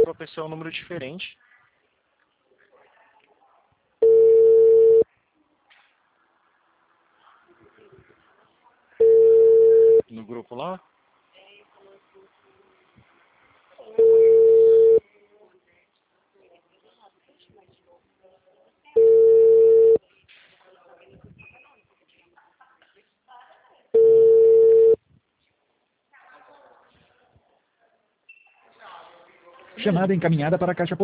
para a pessoa um número diferente. No grupo lá. Chamada encaminhada para a caixa